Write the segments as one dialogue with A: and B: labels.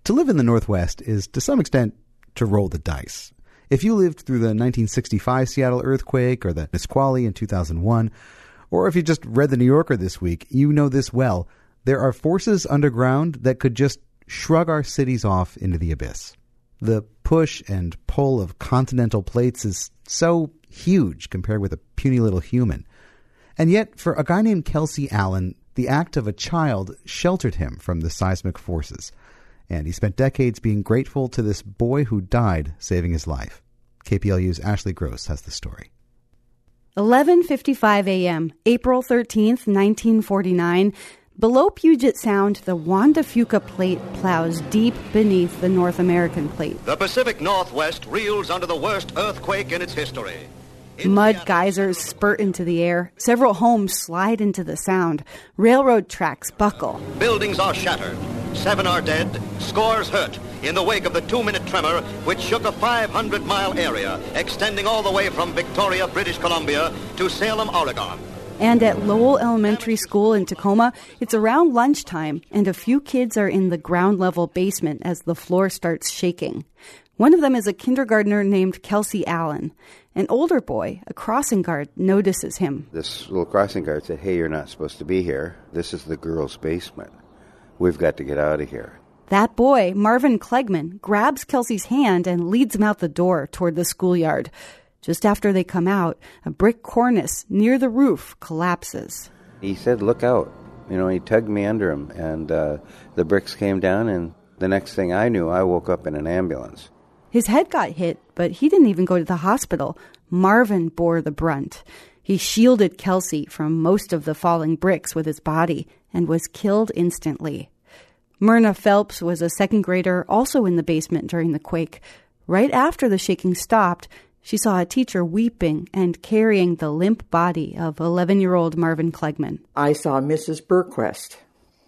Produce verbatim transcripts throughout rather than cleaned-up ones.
A: To live in the Northwest is, to some extent, to roll the dice. If you lived through the nineteen sixty-five Seattle earthquake or the Nisqually in two thousand one, or if you just read the New Yorker this week, you know this well. There are forces underground that could just shrug our cities off into the abyss. The push and pull of continental plates is so huge compared with a puny little human. And yet, for a guy named Kelsey Allen, the act of a child sheltered him from the seismic forces. And he spent decades being grateful to this boy who died saving his life. K P L U's Ashley Gross has the story.
B: eleven fifty-five a.m., April thirteenth, nineteen forty-nine. Below Puget Sound, the Juan de Fuca Plate plows deep beneath the North American Plate.
C: The Pacific Northwest reels under the worst earthquake in its history.
B: Mud geysers spurt into the air. Several homes slide into the sound. Railroad tracks buckle.
C: Buildings are shattered. Seven are dead. Scores hurt in the wake of the two-minute tremor which shook a five hundred mile area extending all the way from Victoria, British Columbia to Salem, Oregon.
B: And at Lowell Elementary School in Tacoma, it's around lunchtime, and a few kids are in the ground-level basement as the floor starts shaking. One of them is a kindergartner named Kelsey Allen. An older boy, a crossing guard, notices him.
D: This little crossing guard said, "Hey, you're not supposed to be here. This is the girls' basement. We've got to get out of here."
B: That boy, Marvin Klegman, grabs Kelsey's hand and leads him out the door toward the schoolyard. Just after they come out, a brick cornice near the roof collapses.
D: He said, "Look out." You know, he tugged me under him, and uh, the bricks came down, and the next thing I knew, I woke up in an ambulance.
B: His head got hit, but he didn't even go to the hospital. Marvin bore the brunt. He shielded Kelsey from most of the falling bricks with his body and was killed instantly. Myrna Phelps was a second grader also in the basement during the quake. Right after the shaking stopped, she saw a teacher weeping and carrying the limp body of eleven-year-old Marvin Klegman.
E: I saw Missus Burquest,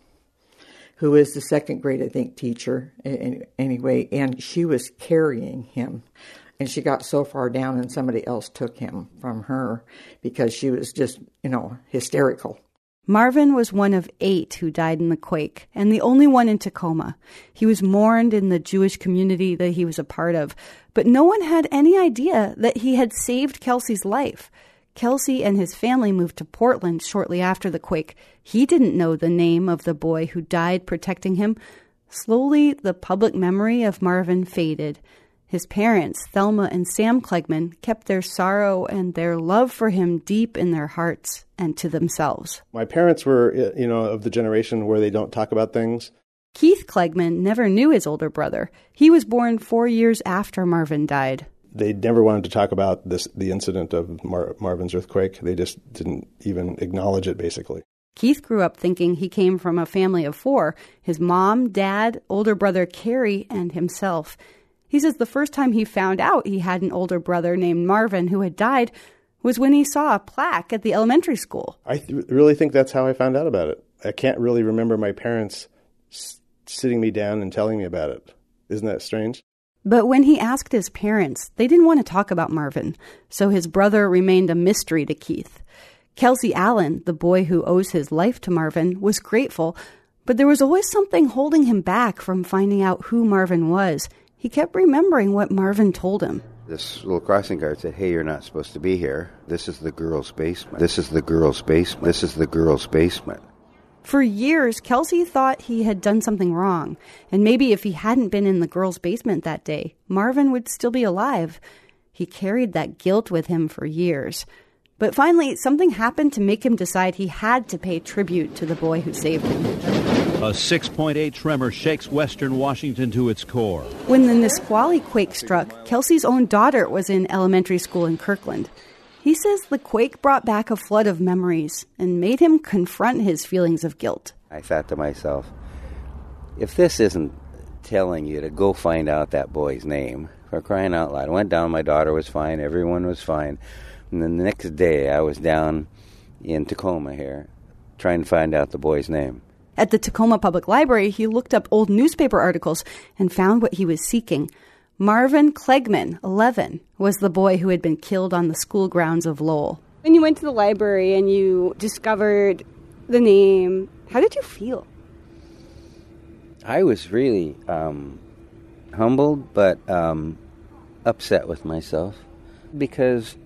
E: who is the second grade, I think, teacher anyway, and she was carrying him. And she got so far down and somebody else took him from her because she was just, you know, hysterical.
B: Marvin was one of eight who died in the quake, and the only one in Tacoma. He was mourned in the Jewish community that he was a part of, but no one had any idea that he had saved Kelsey's life. Kelsey and his family moved to Portland shortly after the quake. He didn't know the name of the boy who died protecting him. Slowly, the public memory of Marvin faded. His parents, Thelma and Sam Klegman, kept their sorrow and their love for him deep in their hearts and to themselves.
F: My parents were, you know, of the generation where they don't talk about things.
B: Keith Klegman never knew his older brother. He was born four years after Marvin died.
F: They never wanted to talk about this, the incident of Mar- Marvin's earthquake. They just didn't even acknowledge it, basically.
B: Keith grew up thinking he came from a family of four, his mom, dad, older brother Kerry, and himself. He says the first time he found out he had an older brother named Marvin who had died was when he saw a plaque at the elementary school.
F: I th- really think that's how I found out about it. I can't really remember my parents s- sitting me down and telling me about it. Isn't that strange?
B: But when he asked his parents, they didn't want to talk about Marvin, so his brother remained a mystery to Keith. Kelsey Allen, the boy who owes his life to Marvin, was grateful, but there was always something holding him back from finding out who Marvin was. He kept remembering what Marvin told him.
D: This little crossing guard said, "Hey, you're not supposed to be here. This is the girls' basement. This is the girls' basement. This is the girls' basement."
B: For years, Kelsey thought he had done something wrong, and maybe if he hadn't been in the girls' basement that day, Marvin would still be alive. He carried that guilt with him for years. But finally, something happened to make him decide he had to pay tribute to the boy who saved him.
G: A six point eight tremor shakes western Washington to its core.
B: When the Nisqually quake struck, Kelsey's own daughter was in elementary school in Kirkland. He says the quake brought back a flood of memories and made him confront his feelings of guilt.
D: I thought to myself, if this isn't telling you to go find out that boy's name, for crying out loud. I went down, my daughter was fine, everyone was fine. And then the next day I was down in Tacoma here trying to find out the boy's name.
B: At the Tacoma Public Library, he looked up old newspaper articles and found what he was seeking. Marvin Klegman, eleven, was the boy who had been killed on the school grounds of Lowell.
H: When you went to the library and you discovered the name, how did you feel?
D: I was really um, humbled, but um, upset with myself because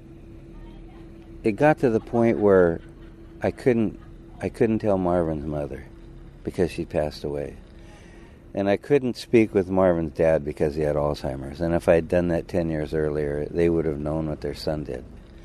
D: it got to the point where I couldn't, I couldn't tell Marvin's mother because she passed away. And I couldn't speak with Marvin's dad because he had Alzheimer's. And if I had done that ten years earlier, they would have known what their son did.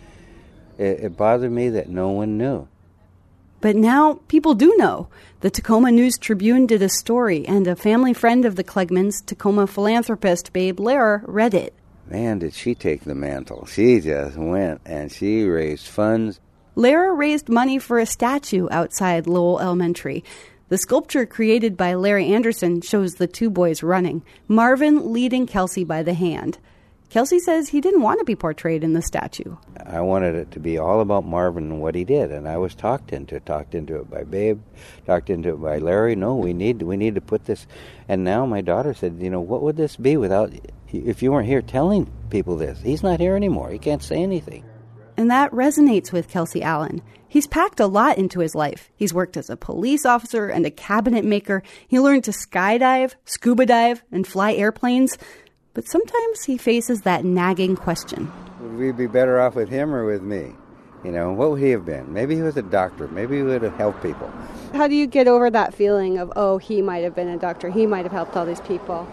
D: It, it bothered me that no one knew.
B: But now people do know. The Tacoma News Tribune did a story, and a family friend of the Klegmans, Tacoma philanthropist Babe Lehrer, read it.
D: Man, did she take the mantle. She just went and she raised funds.
B: Lehrer raised money for a statue outside Lowell Elementary. The sculpture created by Larry Anderson shows the two boys running, Marvin leading Kelsey by the hand. Kelsey says he didn't want to be portrayed in the statue.
D: I wanted it to be all about Marvin and what he did, and I was talked into it, talked into it by Babe, talked into it by Larry. No, we need we need to put this. And now my daughter said, you know, what would this be without, if you weren't here telling people this? He's not here anymore. He can't say anything.
B: And that resonates with Kelsey Allen. He's packed a lot into his life. He's worked as a police officer and a cabinet maker. He learned to skydive, scuba dive, and fly airplanes. But sometimes he faces that nagging question.
D: Would we be better off with him or with me? You know, what would he have been? Maybe he was a doctor. Maybe he would have helped people.
H: How do you get over that feeling of, oh, he might have been a doctor, he might have helped all these people?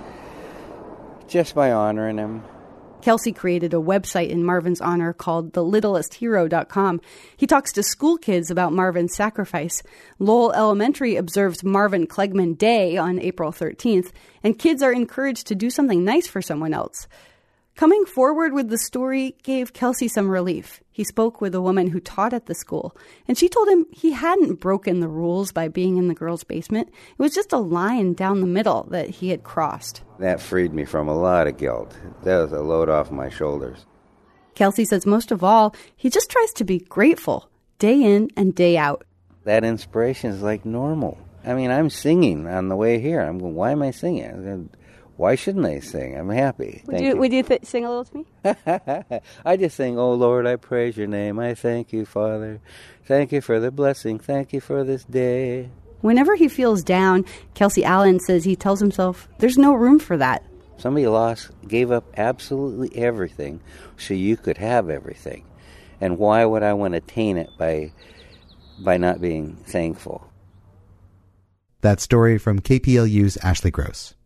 D: Just by honoring him.
B: Kelsey created a website in Marvin's honor called the littlest hero dot com. He talks to school kids about Marvin's sacrifice. Lowell Elementary observes Marvin Klegman Day on April thirteenth, and kids are encouraged to do something nice for someone else. Coming forward with the story gave Kelsey some relief. He spoke with a woman who taught at the school, and she told him he hadn't broken the rules by being in the girls' basement. It was just a line down the middle that he had crossed.
D: That freed me from a lot of guilt. That was a load off my shoulders.
B: Kelsey says most of all, he just tries to be grateful, day in and day out.
D: That inspiration is like normal. I mean, I'm singing on the way here. I'm going, why am I singing? Why shouldn't I sing? I'm happy.
H: Would
D: Thank
H: you,
D: you.
H: Would you th- sing a little to me?
D: I just sing, oh, Lord, I praise your name. I thank you, Father. Thank you for the blessing. Thank you for this day.
B: Whenever he feels down, Kelsey Allen says he tells himself there's no room for that.
D: Somebody lost, gave up absolutely everything so you could have everything. And why would I want to taint it by by not being thankful?
A: That story from K P L U's Ashley Gross.